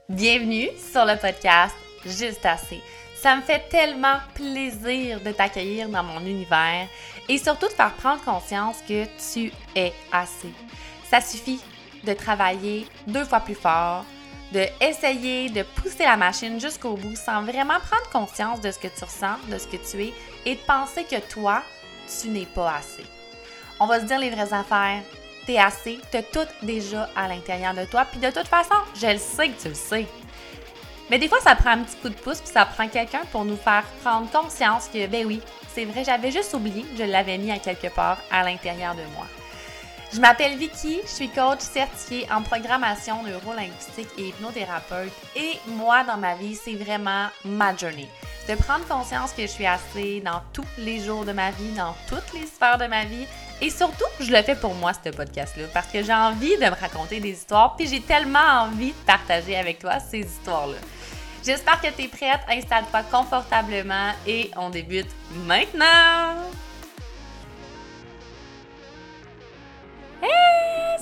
Bienvenue sur le podcast Juste assez. Ça me fait tellement plaisir de t'accueillir dans mon univers et surtout de faire prendre conscience que tu es assez. Ça suffit de travailler 2 fois plus fort, de essayer de pousser la machine jusqu'au bout sans vraiment prendre conscience de ce que tu ressens, de ce que tu es et de penser que toi, tu n'es pas assez. On va se dire les vraies affaires. T'es assez, t'as tout déjà à l'intérieur de toi, puis de toute façon, je le sais que tu le sais. Mais des fois, ça prend un petit coup de pouce, puis ça prend quelqu'un pour nous faire prendre conscience que, ben oui, c'est vrai, j'avais juste oublié, je l'avais mis à quelque part à l'intérieur de moi. Je m'appelle Vicky, je suis coach certifiée en programmation neuro-linguistique et hypnothérapeute. Et moi, dans ma vie, c'est vraiment ma journey. De prendre conscience que je suis assez dans tous les jours de ma vie, dans toutes les sphères de ma vie. Et surtout, je le fais pour moi, ce podcast-là, parce que j'ai envie de me raconter des histoires, puis j'ai tellement envie de partager avec toi ces histoires-là. J'espère que tu es prête, installe-toi confortablement et on débute maintenant! Hey!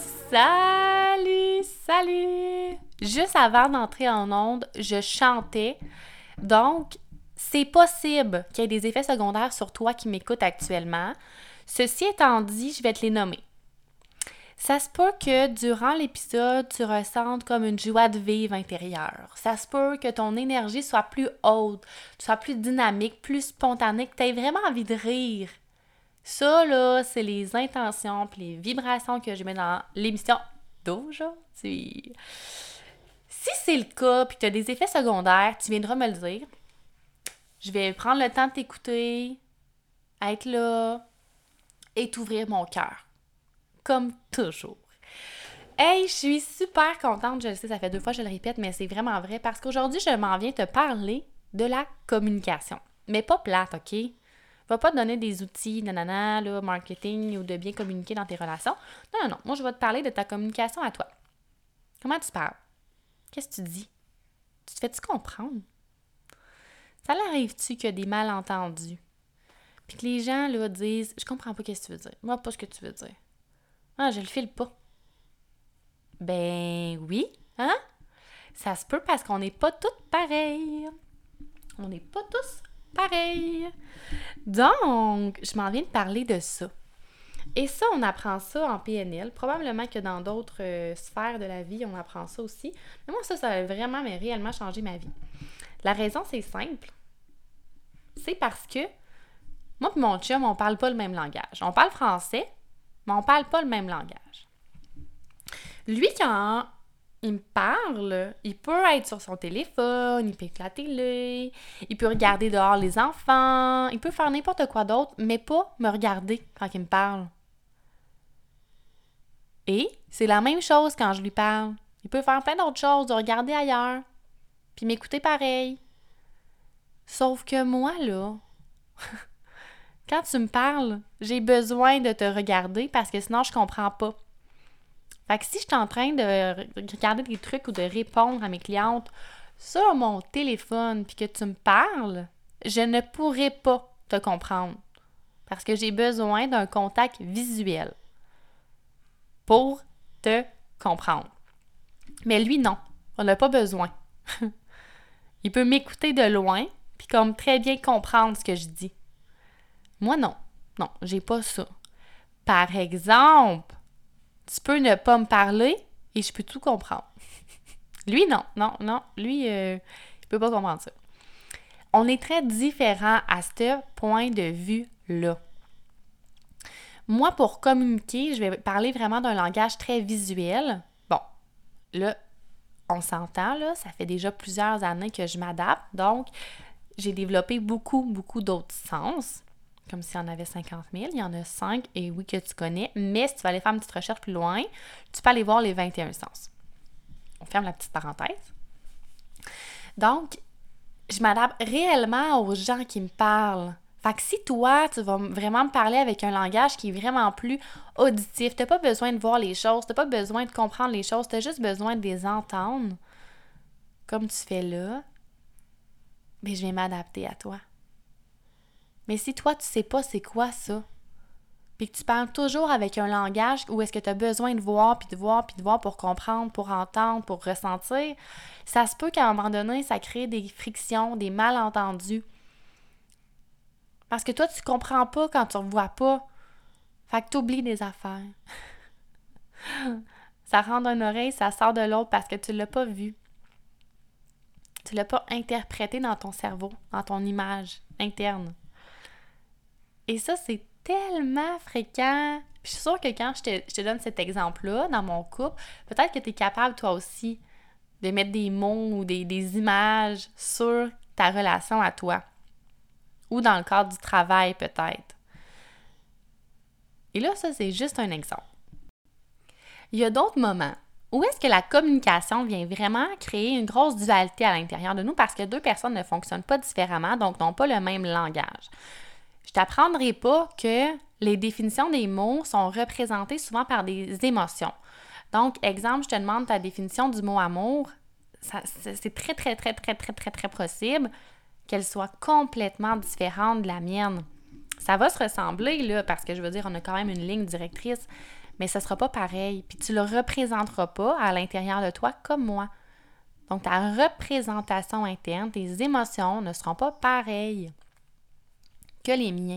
Salut! Juste avant d'entrer en onde, je chantais. Donc, c'est possible qu'il y ait des effets secondaires sur toi qui m'écoutes actuellement. Ceci étant dit, je vais te les nommer. Ça se peut que durant l'épisode, tu ressentes comme une joie de vivre intérieure. Ça se peut que ton énergie soit plus haute, soit plus dynamique, plus spontanée, que tu aies vraiment envie de rire. Ça, là, c'est les intentions et les vibrations que je mets dans l'émission d'aujourd'hui. Si c'est le cas et que tu as des effets secondaires, tu viendras me le dire. Je vais prendre le temps de t'écouter, être là et t'ouvrir mon cœur. Comme toujours. Hey, je suis super contente, je le sais, ça fait 2 fois que je le répète, mais c'est vraiment vrai parce qu'aujourd'hui, je m'en viens te parler de la communication. Mais pas plate, OK? Va pas te donner des outils, nanana, là, marketing ou de bien communiquer dans tes relations. Non. Moi, je vais te parler de ta communication à toi. Comment tu parles? Qu'est-ce que tu dis? Tu te fais-tu comprendre? Ça l'arrive-tu qu'il y a des malentendus? Puis que les gens, là, disent « Je comprends pas ce que tu veux dire. Moi, pas ce que tu veux dire. Ah, je le file pas. » Ben oui, hein? Ça se peut parce qu'on n'est pas toutes pareilles. On n'est pas tous pareils. Donc, je m'en viens de parler de ça. Et ça, on apprend ça en PNL. Probablement que dans d'autres sphères de la vie, on apprend ça aussi. Mais moi, ça a vraiment, mais réellement changé ma vie. La raison, c'est simple. C'est parce que moi et mon chum, on parle pas le même langage. On parle français, mais on parle pas le même langage. Lui, quand il me parle, il peut être sur son téléphone, il peut écouter la télé, il peut regarder dehors les enfants, il peut faire n'importe quoi d'autre, mais pas me regarder quand il me parle. Et c'est la même chose quand je lui parle. Il peut faire plein d'autres choses, de regarder ailleurs, puis m'écouter pareil. Sauf que moi, là, quand tu me parles, j'ai besoin de te regarder parce que sinon, je comprends pas. Fait que si je suis en train de regarder des trucs ou de répondre à mes clientes sur mon téléphone puis que tu me parles, je ne pourrai pas te comprendre parce que j'ai besoin d'un contact visuel pour te comprendre. Mais lui, non. On n'a pas besoin. Il peut m'écouter de loin puis comme très bien comprendre ce que je dis. Moi, non. Non, j'ai pas ça. Par exemple, tu peux ne pas me parler et je peux tout comprendre. Lui, non. Lui, il peut pas comprendre ça. On est très différents à ce point de vue-là. Moi, pour communiquer, je vais parler vraiment d'un langage très visuel. Bon, là, on s'entend, là, ça fait déjà plusieurs années que je m'adapte, donc j'ai développé beaucoup d'autres sens. Comme s'il y en avait 50 000, il y en a 5, et oui que tu connais, mais si tu vas aller faire une petite recherche plus loin, tu peux aller voir les 21 sens. On ferme la petite parenthèse. Donc, je m'adapte réellement aux gens qui me parlent. Fait que si toi, tu vas vraiment me parler avec un langage qui est vraiment plus auditif, t'as pas besoin de voir les choses, t'as pas besoin de comprendre les choses, t'as juste besoin de les entendre, comme tu fais là, je vais m'adapter à toi. Mais si toi, tu sais pas c'est quoi ça, puis que tu parles toujours avec un langage où est-ce que tu as besoin de voir, puis de voir, puis de voir pour comprendre, pour entendre, pour ressentir, ça se peut qu'à un moment donné, ça crée des frictions, des malentendus. Parce que toi, tu comprends pas quand tu ne revois pas. Fait que tu oublies des affaires. Ça rentre d'une oreille, ça sort de l'autre parce que tu l'as pas vu. Tu l'as pas interprété dans ton cerveau, dans ton image interne. Et ça, c'est tellement fréquent. Puis je suis sûre que quand je te donne cet exemple-là, dans mon couple, peut-être que tu es capable, toi aussi, de mettre des mots ou des images sur ta relation à toi. Ou dans le cadre du travail, peut-être. Et là, ça, c'est juste un exemple. Il y a d'autres moments où est-ce que la communication vient vraiment créer une grosse dualité à l'intérieur de nous parce que deux personnes ne fonctionnent pas différemment, donc n'ont pas le même langage. Je t'apprendrai pas que les définitions des mots sont représentées souvent par des émotions. Donc, exemple, je te demande ta définition du mot amour. C'est très, très, très, très, très, très, très possible qu'elle soit complètement différente de la mienne. Ça va se ressembler, là, parce que je veux dire, on a quand même une ligne directrice, mais ce ne sera pas pareil. Puis tu ne le représenteras pas à l'intérieur de toi comme moi. Donc, ta représentation interne, tes émotions ne seront pas pareilles que les miens.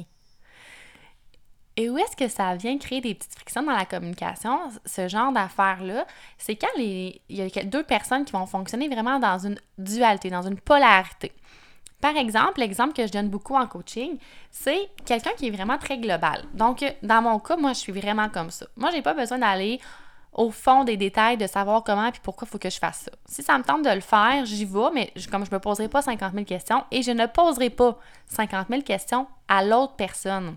Et où est-ce que ça vient créer des petites frictions dans la communication, ce genre d'affaires-là? C'est quand il y a deux personnes qui vont fonctionner vraiment dans une dualité, dans une polarité. Par exemple, l'exemple que je donne beaucoup en coaching, c'est quelqu'un qui est vraiment très global. Donc, dans mon cas, moi, je suis vraiment comme ça. Moi, j'ai pas besoin d'aller au fond des détails, de savoir comment et pourquoi il faut que je fasse ça. Si ça me tente de le faire, j'y vais, mais comme je me poserai pas 50 000 questions et je ne poserai pas 50 000 questions à l'autre personne.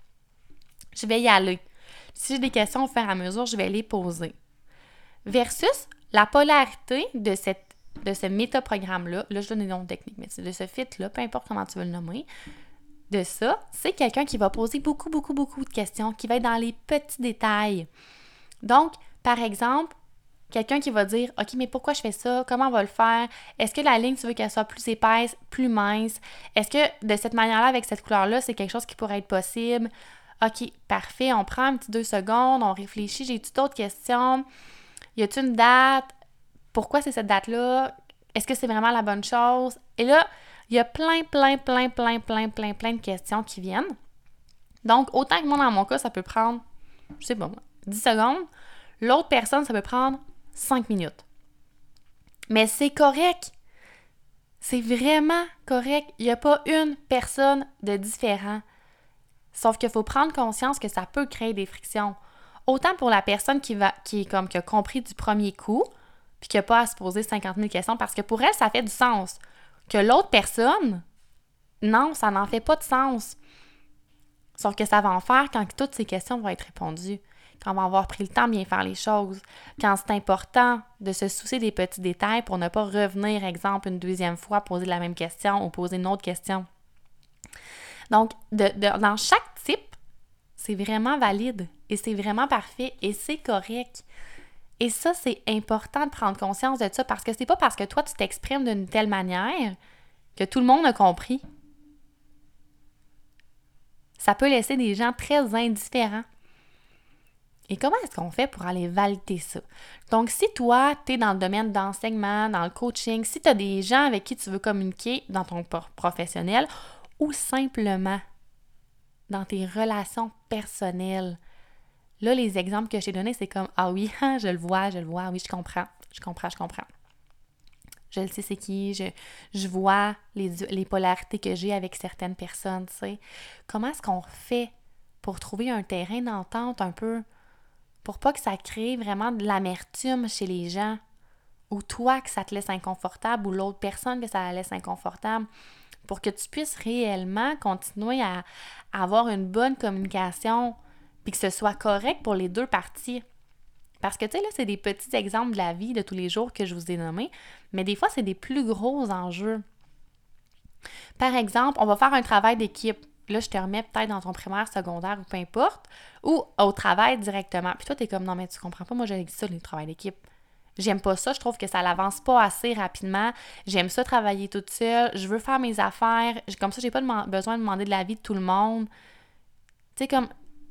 Je vais y aller. Si j'ai des questions au fur et à mesure, je vais les poser. Versus la polarité de ce métaprogramme-là, là je donne des noms techniques, mais de ce fit-là, peu importe comment tu veux le nommer, de ça, c'est quelqu'un qui va poser beaucoup, beaucoup, beaucoup de questions, qui va être dans les petits détails. Donc, par exemple, quelqu'un qui va dire « OK, mais pourquoi je fais ça? Comment on va le faire? Est-ce que la ligne, tu veux qu'elle soit plus épaisse, plus mince? Est-ce que de cette manière-là, avec cette couleur-là, c'est quelque chose qui pourrait être possible? » OK, parfait, on prend un petit 2 secondes, on réfléchit, j'ai-tu d'autres questions? Y a-t-il une date? Pourquoi c'est cette date-là? Est-ce que c'est vraiment la bonne chose? Et là, il y a plein de questions qui viennent. Donc, autant que moi, dans mon cas, ça peut prendre, je sais pas moi, 10 secondes. L'autre personne, ça peut prendre 5 minutes. Mais c'est correct. C'est vraiment correct. Il n'y a pas une personne de différent. Sauf qu'il faut prendre conscience que ça peut créer des frictions. Autant pour la personne qui a compris du premier coup, puis qui n'a pas à se poser 50 000 questions, parce que pour elle, ça fait du sens. Que l'autre personne, non, ça n'en fait pas de sens. Sauf que ça va en faire quand toutes ces questions vont être répondues, quand on va avoir pris le temps de bien faire les choses, quand c'est important de se soucier des petits détails pour ne pas revenir, exemple, une deuxième fois, poser la même question ou poser une autre question. Donc, dans chaque type, c'est vraiment valide et c'est vraiment parfait et c'est correct. Et ça, c'est important de prendre conscience de ça parce que c'est pas parce que toi, tu t'exprimes d'une telle manière que tout le monde a compris. Ça peut laisser des gens très indifférents. Et comment est-ce qu'on fait pour aller valider ça? Donc, si toi, tu es dans le domaine d'enseignement, dans le coaching, si tu as des gens avec qui tu veux communiquer dans ton professionnel ou simplement dans tes relations personnelles, là, les exemples que je t'ai donnés, c'est comme « Ah oui, je le vois, oui, je comprends. Je le sais c'est qui, je vois les polarités que j'ai avec certaines personnes, tu sais. Comment est-ce qu'on fait pour trouver un terrain d'entente un peu, pour pas que ça crée vraiment de l'amertume chez les gens, ou toi que ça te laisse inconfortable, ou l'autre personne que ça la laisse inconfortable, pour que tu puisses réellement continuer à avoir une bonne communication, puis que ce soit correct pour les deux parties. Parce que, tu sais, là, c'est des petits exemples de la vie de tous les jours que je vous ai nommés, mais des fois, c'est des plus gros enjeux. Par exemple, on va faire un travail d'équipe. Là, je te remets peut-être dans ton primaire, secondaire ou peu importe, ou au travail directement. Puis toi, t'es comme, non, mais tu comprends pas, moi, j'ai dit ça, le travail d'équipe. J'aime pas ça, je trouve que ça l'avance pas assez rapidement. J'aime ça travailler toute seule, je veux faire mes affaires. Comme ça, j'ai pas besoin de demander de l'avis de tout le monde. Tu sais, comme,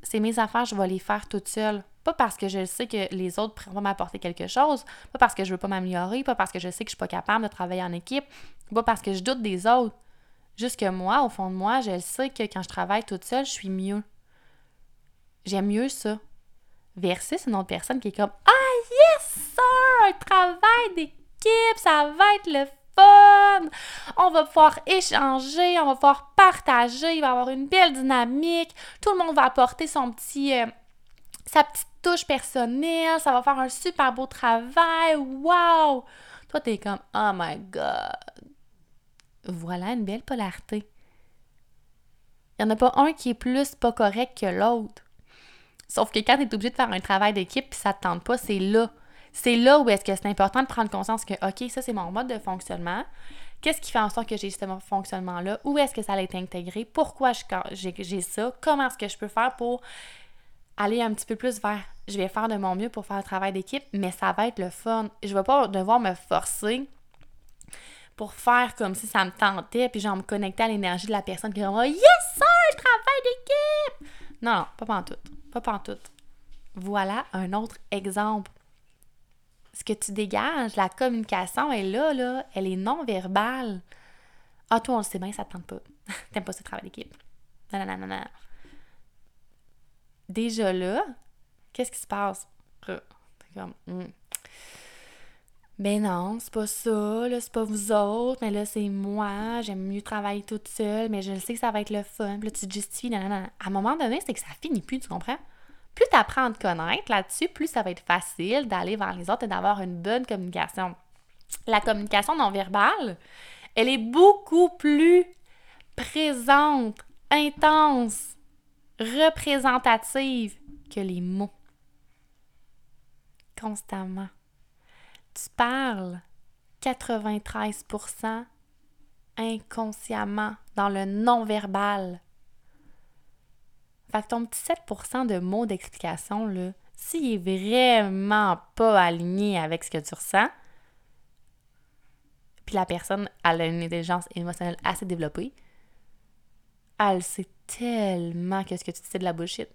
c'est mes affaires, je vais les faire toute seule. Pas parce que je sais que les autres pourront pas m'apporter quelque chose, pas parce que je veux pas m'améliorer, pas parce que je sais que je suis pas capable de travailler en équipe, pas parce que je doute des autres. Juste que moi, au fond de moi, je le sais que quand je travaille toute seule, je suis mieux. J'aime mieux ça. Versus une autre personne qui est comme « Ah yes, sir! Un travail d'équipe, ça va être le fun! On va pouvoir échanger, on va pouvoir partager, il va y avoir une belle dynamique, tout le monde va apporter sa petite touche personnelle, ça va faire un super beau travail, wow! » Toi, t'es comme « Oh my God! » Voilà une belle polarité. Il n'y en a pas un qui est plus pas correct que l'autre. Sauf que quand tu es obligé de faire un travail d'équipe et ça ne te tente pas, c'est là. C'est là où est-ce que c'est important de prendre conscience que, OK, ça, c'est mon mode de fonctionnement. Qu'est-ce qui fait en sorte que j'ai ce fonctionnement-là? Où est-ce que ça a été intégré? Pourquoi j'ai ça? Comment est-ce que je peux faire pour aller un petit peu plus vers je vais faire de mon mieux pour faire un travail d'équipe, mais ça va être le fun. Je ne vais pas devoir me forcer pour faire comme si ça me tentait puis genre me connecter à l'énergie de la personne qui est comme « Yes, sir, le travail d'équipe! » Non, pas pantoute. Pas pantoute. Voilà un autre exemple. Ce que tu dégages, la communication est là, elle est non-verbale. Ah, toi, on le sait bien, ça te tente pas. T'aimes pas ce travail d'équipe. Non. Déjà là, qu'est-ce qui se passe? T'es comme, ben non, c'est pas ça, là, c'est pas vous autres, mais là, c'est moi, j'aime mieux travailler toute seule, mais je le sais que ça va être le fun. Puis là, tu te justifies, non. À un moment donné, c'est que ça finit plus, tu comprends? Plus tu apprends à te connaître là-dessus, plus ça va être facile d'aller vers les autres et d'avoir une bonne communication. La communication non verbale, elle est beaucoup plus présente, intense, représentative que les mots. Constamment. Tu parles 93% inconsciemment dans le non-verbal. Fait que ton petit 7% de mots d'explication, là, s'il est vraiment pas aligné avec ce que tu ressens, puis la personne elle a une intelligence émotionnelle assez développée, elle sait tellement que ce que tu dis c'est de la bullshit.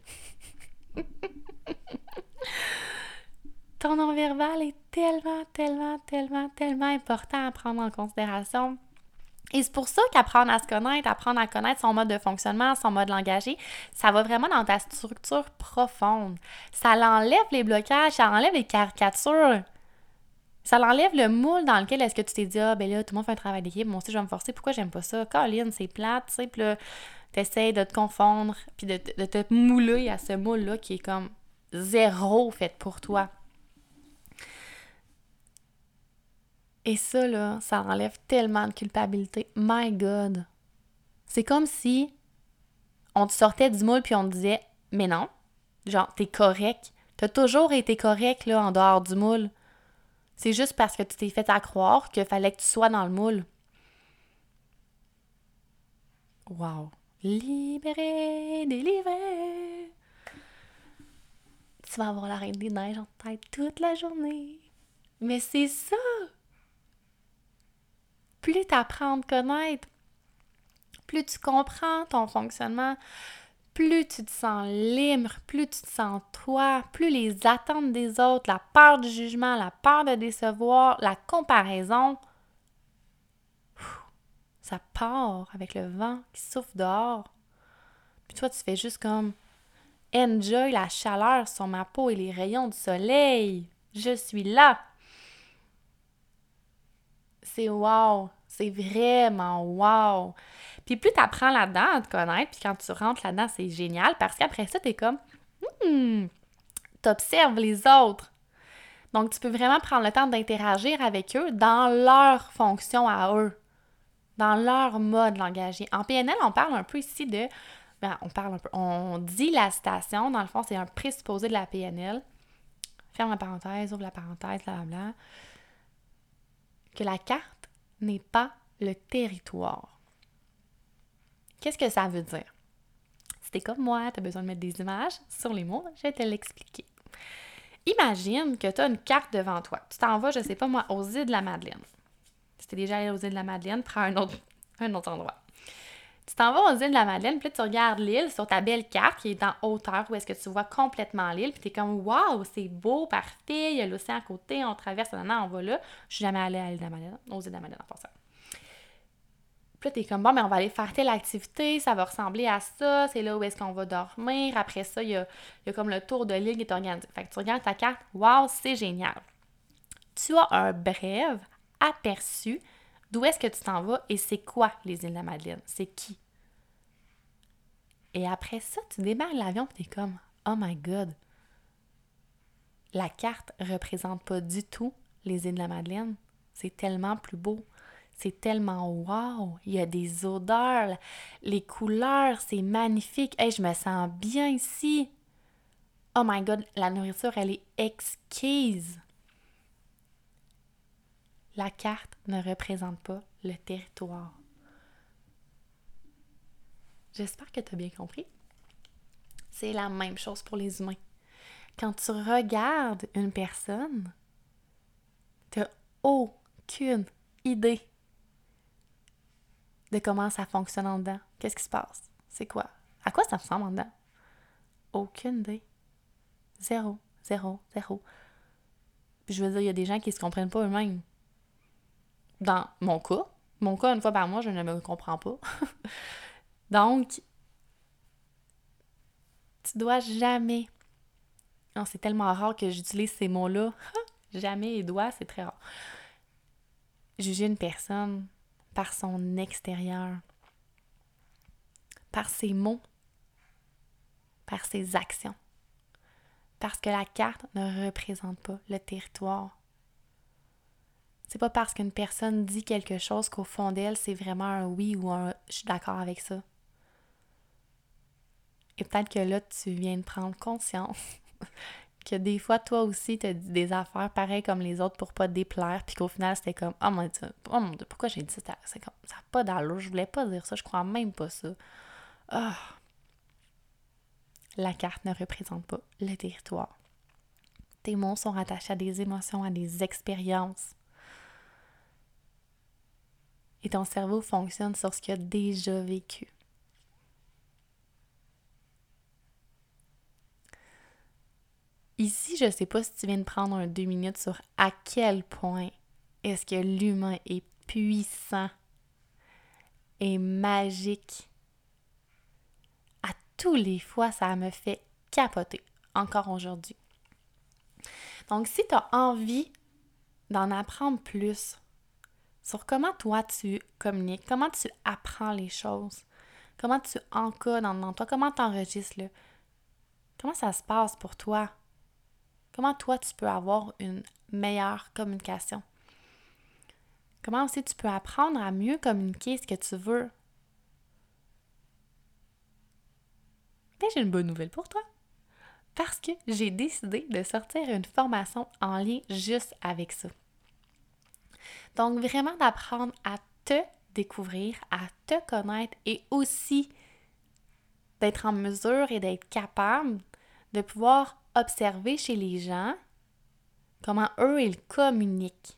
Ton non-verbal est tellement important à prendre en considération. Et c'est pour ça qu'apprendre à se connaître, apprendre à connaître son mode de fonctionnement, son mode langagé, ça va vraiment dans ta structure profonde. Ça l'enlève les blocages, ça enlève les caricatures. Ça l'enlève le moule dans lequel est-ce que tu t'es dit « Ah, ben là, tout le monde fait un travail d'équipe, moi aussi je vais me forcer, pourquoi j'aime pas ça? Colin, c'est plate, tu sais, puis là, t'essayes de te confondre, puis de te mouler à ce moule-là qui est comme zéro fait pour toi. » Et ça, là, ça enlève tellement de culpabilité. My God! C'est comme si on te sortait du moule puis on te disait « Mais non, genre, t'es correct. T'as toujours été correct, là, en dehors du moule. C'est juste parce que tu t'es fait à croire qu'il fallait que tu sois dans le moule. » Wow! Libéré, délivré! Tu vas avoir la Reine des Neiges en tête toute la journée. Mais c'est ça! Plus tu apprends à te connaître, plus tu comprends ton fonctionnement, plus tu te sens libre, plus tu te sens toi, plus les attentes des autres, la peur du jugement, la peur de décevoir, la comparaison, ça part avec le vent qui souffle dehors. Puis toi, tu fais juste comme enjoy la chaleur sur ma peau et les rayons du soleil. Je suis là. C'est wow. C'est vraiment wow. Puis plus tu apprends là-dedans à te connaître, puis quand tu rentres là-dedans, c'est génial parce qu'après ça, t'es comme t'observes les autres. Donc, tu peux vraiment prendre le temps d'interagir avec eux dans leur fonction à eux, dans leur mode langagé. En PNL, on parle un peu ici de... on dit la citation, dans le fond, c'est un présupposé de la PNL. Ferme la parenthèse, ouvre la parenthèse, blablabla. Que la carte n'est pas le territoire. Qu'est-ce que ça veut dire? Si t'es comme moi, t'as besoin de mettre des images sur les mots, je vais te l'expliquer. Imagine que tu as une carte devant toi. Tu t'en vas, je sais pas moi, aux îles de la Madeleine. Si t'es déjà allé aux îles de la Madeleine, prends un autre endroit. Tu t'en vas aux îles de la Madeleine, puis là, tu regardes l'île sur ta belle carte qui est en hauteur, où est-ce que tu vois complètement l'île, puis t'es comme « Wow, c'est beau, parfait, il y a l'océan à côté, on traverse, on va là. » Je suis jamais allée à l'île de la Madeleine, aux îles de la Madeleine en passant. Puis là, t'es comme « Bon, mais on va aller faire telle activité, ça va ressembler à ça, c'est là où est-ce qu'on va dormir. » Après ça, il y a comme le tour de l'île qui est organisé. Fait que tu regardes ta carte, « Wow, c'est génial. » Tu as un bref aperçu d'où est-ce que tu t'en vas et c'est quoi les îles de la Madeleine? C'est qui? Et après ça, tu démarres l'avion et t'es comme « Oh my God! » La carte ne représente pas du tout les îles de la Madeleine. C'est tellement plus beau. C'est tellement wow! Il y a des odeurs, les couleurs, c'est magnifique. Hey, je me sens bien ici. Oh my God, la nourriture, elle est exquise. La carte ne représente pas le territoire. J'espère que tu as bien compris. C'est la même chose pour les humains. Quand tu regardes une personne, tu n'as aucune idée de comment ça fonctionne en dedans. Qu'est-ce qui se passe? C'est quoi? À quoi ça ressemble en dedans? Aucune idée. Zéro, zéro, zéro. Puis je veux dire, il y a des gens qui ne se comprennent pas eux-mêmes. Dans mon cas, une fois par mois, je ne me comprends pas. Donc, tu dois jamais... Non, c'est tellement rare que j'utilise ces mots-là. Jamais et doit, c'est très rare. Juger une personne par son extérieur, par ses mots, par ses actions. Parce que la carte ne représente pas le territoire. C'est pas parce qu'une personne dit quelque chose qu'au fond d'elle, c'est vraiment un oui ou un « je suis d'accord avec ça ». Et peut-être que là, tu viens de prendre conscience que des fois, toi aussi, tu as dit des affaires pareilles comme les autres pour pas te déplaire, puis qu'au final, c'était comme « Oh mon Dieu, pourquoi j'ai dit ça? C'est comme, ça n'a pas d'allure, je voulais pas dire ça, je crois même pas ça. » Oh. La carte ne représente pas le territoire. Tes mots sont rattachés à des émotions, à des expériences. Et ton cerveau fonctionne sur ce qu'il a déjà vécu. Ici, je ne sais pas si tu viens de prendre un 2 minutes sur à quel point est-ce que l'humain est puissant et magique. À tous les fois, ça me fait capoter, encore aujourd'hui. Donc, si tu as envie d'en apprendre plus sur comment toi tu communiques, comment tu apprends les choses, comment tu encodes en toi, comment tu enregistres, comment ça se passe pour toi, comment toi tu peux avoir une meilleure communication, comment aussi tu peux apprendre à mieux communiquer ce que tu veux. Ben, j'ai une bonne nouvelle pour toi. Parce que j'ai décidé de sortir une formation en lien juste avec ça. Donc, vraiment d'apprendre à te découvrir, à te connaître et aussi d'être en mesure et d'être capable de pouvoir observer chez les gens comment eux, ils communiquent.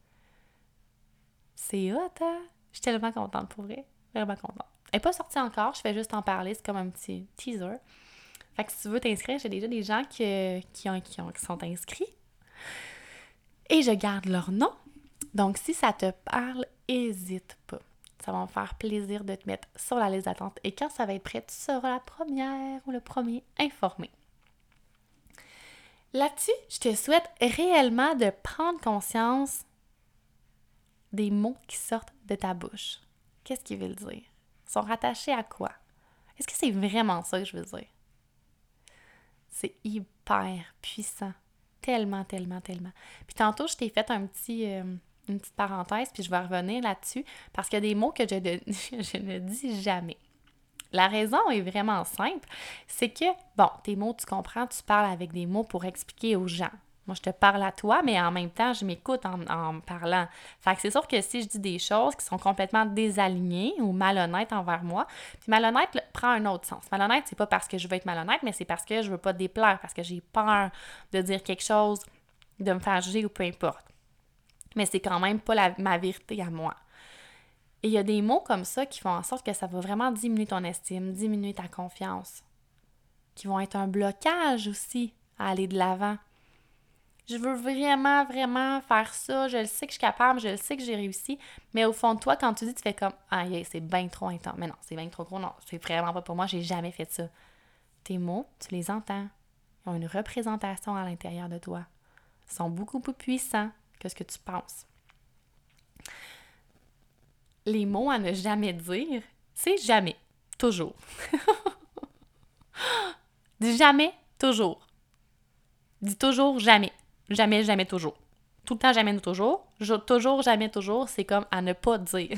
C'est hot, hein? Je suis tellement contente pour vrai. Vraiment contente. Elle n'est pas sortie encore, je fais juste en parler, c'est comme un petit teaser. Fait que si tu veux t'inscrire, j'ai déjà des gens qui sont inscrits. Et je garde leur nom. Donc, si ça te parle, n'hésite pas. Ça va me faire plaisir de te mettre sur la liste d'attente. Et quand ça va être prêt, tu seras la première ou le premier informé. Là-dessus, je te souhaite réellement de prendre conscience des mots qui sortent de ta bouche. Qu'est-ce qu'ils veulent dire? Ils sont rattachés à quoi? Est-ce que c'est vraiment ça que je veux dire? C'est hyper puissant. Tellement, tellement, tellement. Puis tantôt, je t'ai fait une petite parenthèse, puis je vais revenir là-dessus, parce qu'il y a des mots que je ne dis jamais. La raison est vraiment simple, c'est que, bon, tes mots, tu comprends, tu parles avec des mots pour expliquer aux gens. Moi, je te parle à toi, mais en même temps, je m'écoute en parlant. Fait que c'est sûr que si je dis des choses qui sont complètement désalignées ou malhonnêtes envers moi, puis malhonnête prend un autre sens. Malhonnête, c'est pas parce que je veux être malhonnête, mais c'est parce que je veux pas déplaire, parce que j'ai peur de dire quelque chose, de me faire juger ou peu importe. Mais c'est quand même pas ma vérité à moi. Et il y a des mots comme ça qui font en sorte que ça va vraiment diminuer ton estime, diminuer ta confiance, qui vont être un blocage aussi à aller de l'avant. Je veux vraiment, vraiment faire ça, je le sais que je suis capable, je le sais que j'ai réussi, mais au fond de toi, quand tu dis, tu fais comme « Ah, c'est bien trop intense. » Mais non, c'est bien trop gros, non, c'est vraiment pas pour moi, j'ai jamais fait ça. Tes mots, tu les entends. Ils ont une représentation à l'intérieur de toi. Ils sont beaucoup plus puissants que ce que tu penses. Les mots à ne jamais dire, c'est jamais, toujours. Dis jamais, toujours. Dis toujours jamais. Jamais, jamais, toujours. Tout le temps, jamais, toujours. Toujours, jamais, toujours, c'est comme à ne pas dire.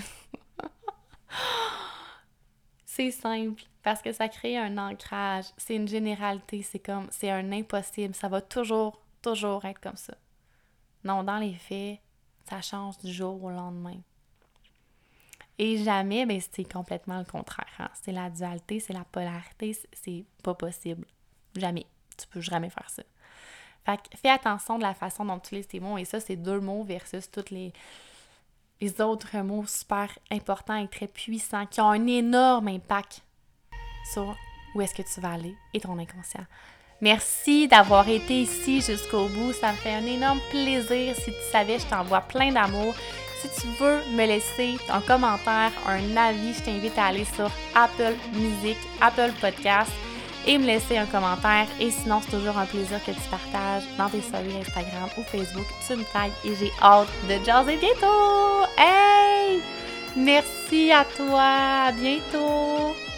C'est simple, parce que ça crée un ancrage. C'est une généralité, c'est un impossible. Ça va toujours, toujours être comme ça. Non, dans les faits, ça change du jour au lendemain. Et jamais, ben c'est complètement le contraire. Hein? C'est la dualité, c'est la polarité, c'est pas possible. Jamais. Tu peux jamais faire ça. Fait que fais attention de la façon dont tu utilises tes mots. Et ça, c'est 2 mots versus tous les autres mots super importants et très puissants qui ont un énorme impact sur où est-ce que tu vas aller et ton inconscient. Merci d'avoir été ici jusqu'au bout. Ça me fait un énorme plaisir. Si tu savais, je t'envoie plein d'amour. Si tu veux me laisser un commentaire, un avis, je t'invite à aller sur Apple Music, Apple Podcast et me laisser un commentaire. Et sinon, c'est toujours un plaisir que tu partages dans tes stories Instagram ou Facebook. Tu me tagues et j'ai hâte de jaser bientôt! Hey! Merci à toi! À bientôt!